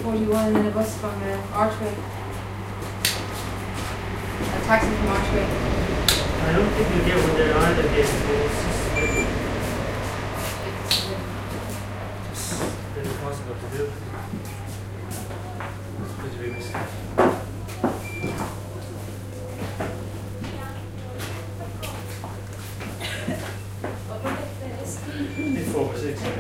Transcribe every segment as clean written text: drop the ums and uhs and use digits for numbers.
41 and then a bus from Archway. A taxi from Archway. I don't think you get one there either, Dave. It's very possible to do. It's pretty big mistake. Before 6 minutes.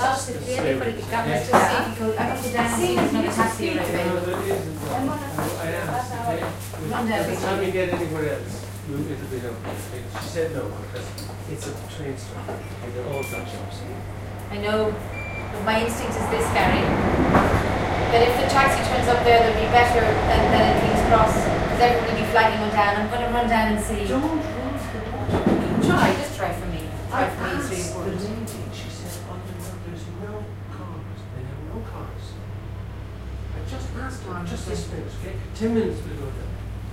Can we get anywhere else? It'll be helpful. She said no, because it's a train stop and they're all got shops. I know, but my instinct is this, Gary, that if the taxi turns up there, they'll be better than at King's Cross, because everyone will be flagging one down. I'm going to run down and see. Don't run for what? Just try for me. Try for me, it's really important. The lady, she said, oh, there's no cars. They have no cars. I just asked her, just this minute, okay? 10 minutes we'll go there.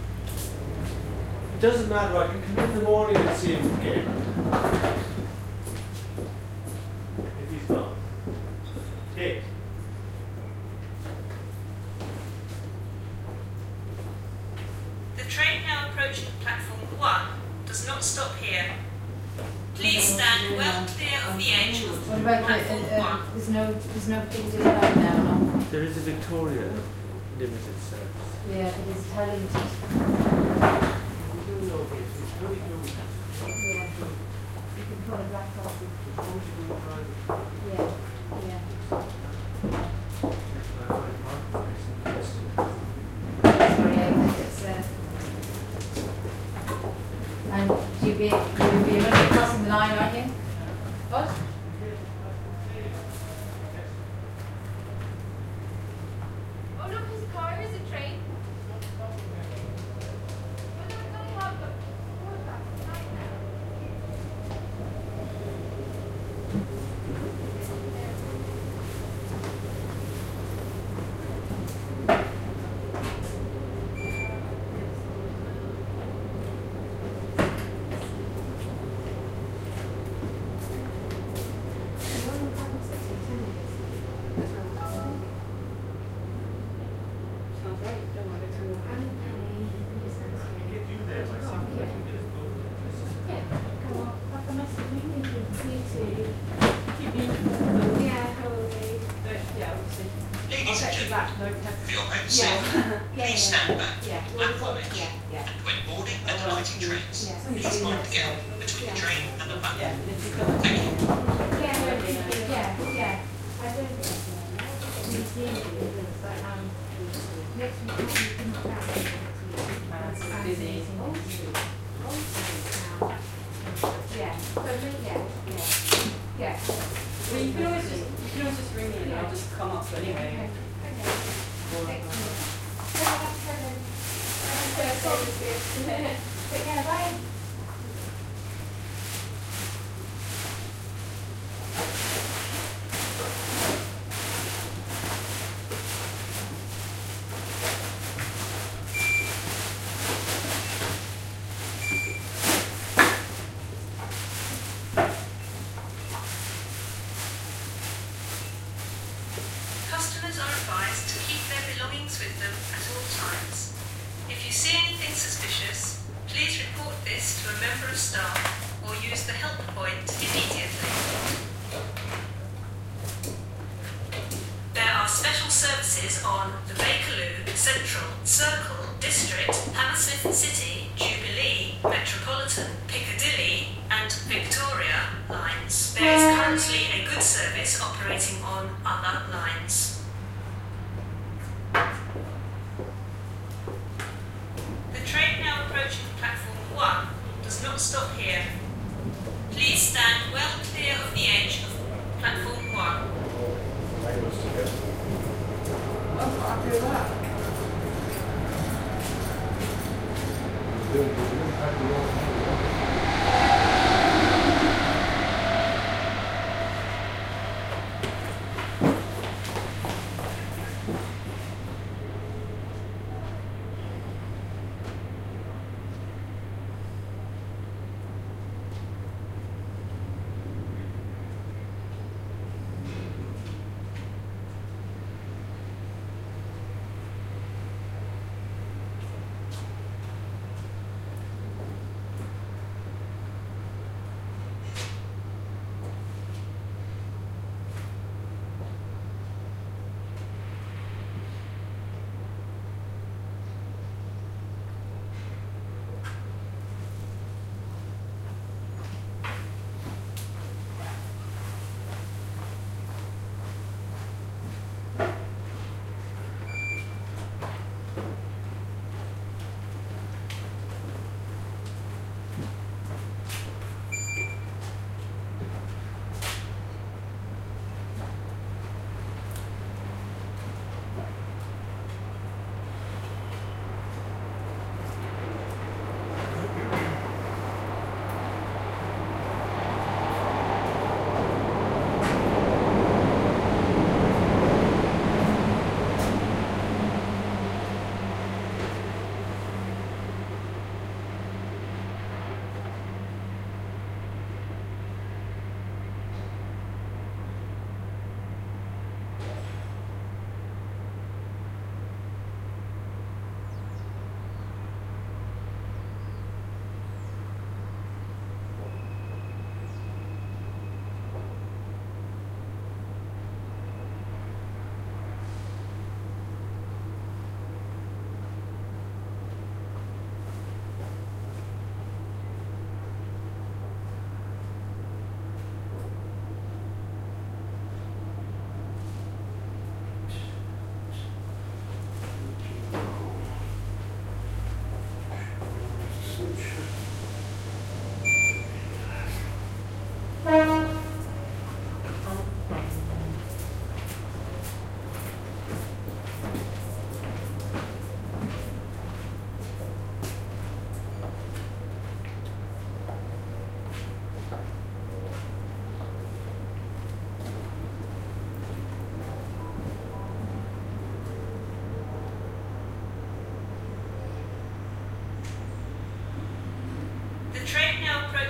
It doesn't matter, I can come in the morning and see him again. If he's gone. Hey. The train now approaching platform 1 does not stop here. Please stand well clear of the edge of What about platform 1. there's no Piccadilly line now, no? There is a Victoria limited service. Yeah, it is Italian. Yeah. You can put a black coffee. Yeah, yeah. Sorry, it's and you'll be running crossing the line, aren't you? What? Oh look, there's a car, here's a train. Ladies and gentlemen, for your own safety, please stand back to platform edge. And when boarding and alighting trains, please mind the gap between the train and the platform. Thank Yeah. Well, you can always just ring me and I'll just come up anyway. Bye. Customers are advised to keep their belongings with them at all times. If you see anything suspicious, please report this to a member of staff or use the help point immediately. There are special services on the Bakerloo, Central, Circle, District, Hammersmith City, Jubilee, Metropolitan, Piccadilly and Victoria lines. There is currently a good service operating on other lines. The train now approaching platform 1 does not stop here. Please stand well clear of the edge of platform 1.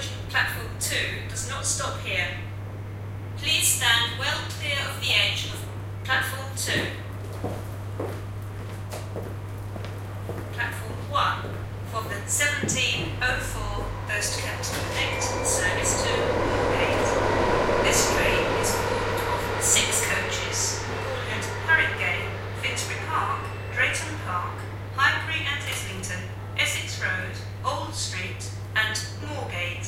Coach Platform 2 does not stop here. Please stand well clear of the edge of Platform 2. Platform 1 for the 1704 First Capital Connect service to Moorgate. This train is formed of 6 coaches called Harringay, Finsbury Park, Drayton Park, Highbury and Islington, Essex Road, Old Street and Moorgate.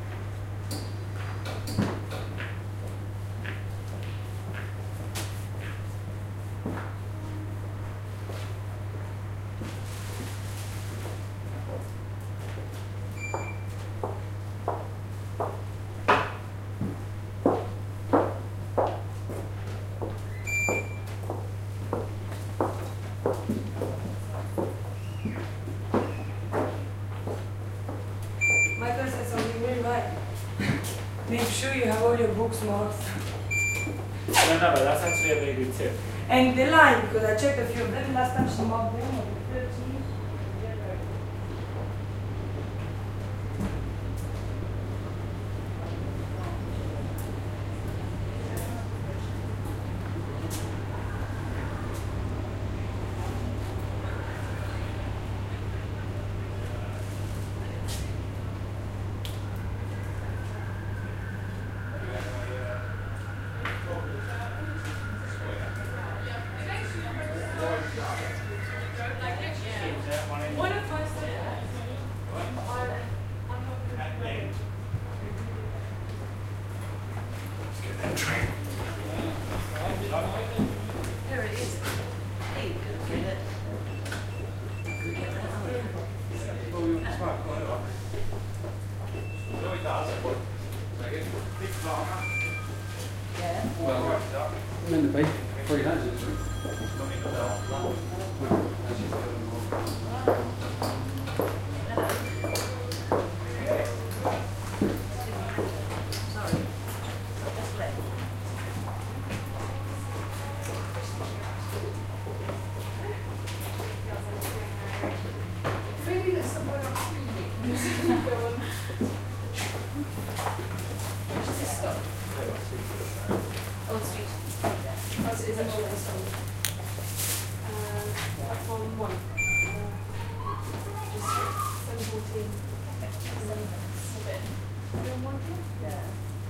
Michael said something very right. Make sure you have all your books marked. No, but that's actually a very good tip. And the line, because I checked a few of them last time she marked them on the 13th. What if I say that? Here it is. Hey, good, get it. Good, get that Yeah. Well, meant to be 3 days. Sorry. Just let. Maybe there's somewhere else reading. Go on. Where's this stop? Old Street. Oh, so it's actually this one. Platform 1. Just 714. And then a bit. Doing one here? Yeah.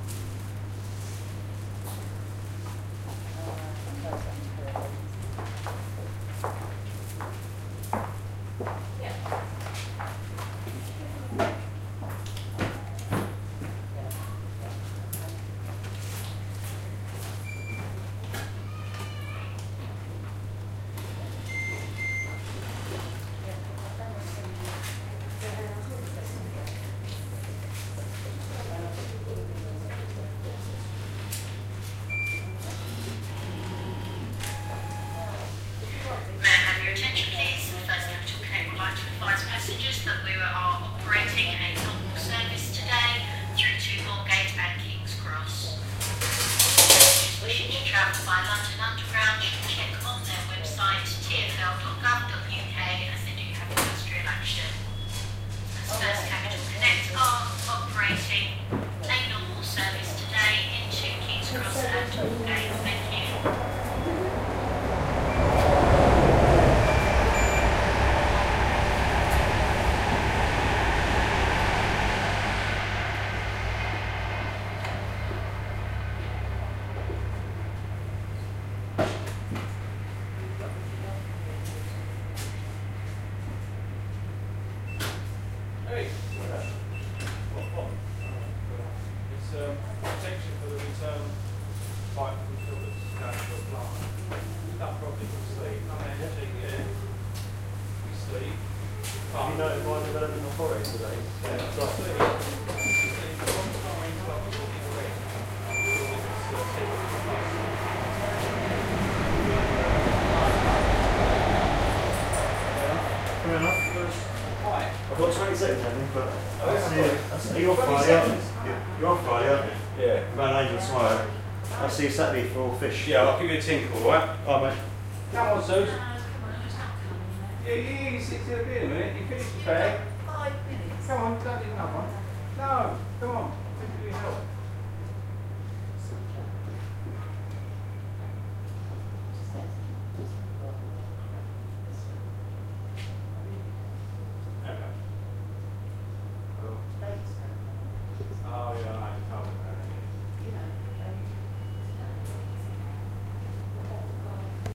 May I have your attention, please? First Capital Connect would like to advise passengers that we are operating a normal service today through to Moorgate and King's Cross. Passengers wishing to travel by London Underground should check on their website tfl.gov.uk as they do have industrial action. As First Capital Connect are operating a normal service today into King's Cross and Moorgate. Thank you. Hey, it's protection for the return pipe from filters down to a plant. That probably can sleep. We sleep. Have you notified the relevant authorities today? Fair enough. I've got 20 seconds, I think, but you're off Friday, aren't you? You're off Friday, aren't you? Yeah. We're going to Angel tomorrow. I'll see you Saturday for fish. Yeah, I'll give you a tinkle, alright? Alright, mate. Come on, Suze. Yeah, you sit here a bit a minute. You finished the bag. 5 minutes. Come on, don't do another one.